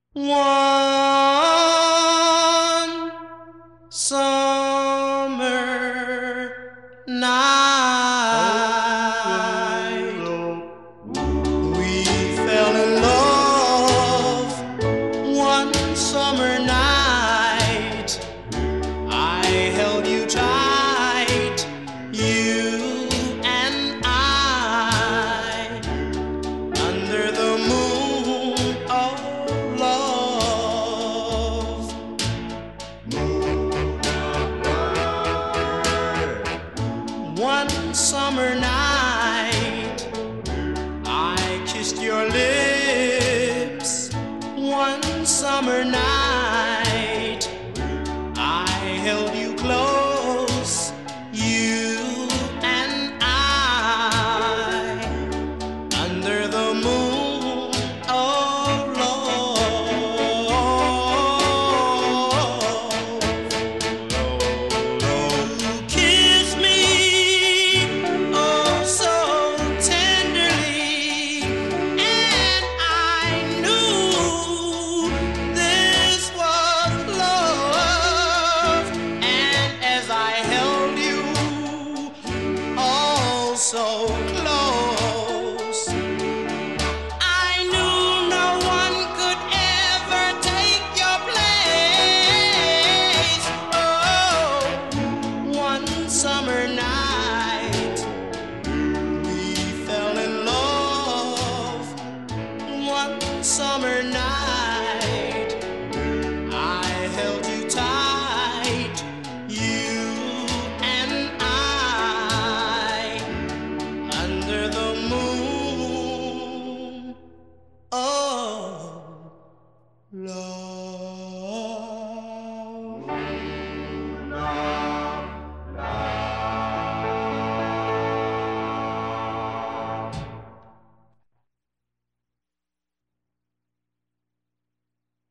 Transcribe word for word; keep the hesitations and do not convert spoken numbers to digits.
One summer night, we fell in love. One summer night, I held you tight, you and I, under the moon of love. One summer night, I kissed your lips. One summer night, I held you close, you and I, under the moon of love. You kissed me oh so tenderly, and I knew this was love. And as I held you oh so close, I knew no one could ever take your place. Oh, one summer night, we fell in love. One summer night, I held you tight, you and I, under the moon of love.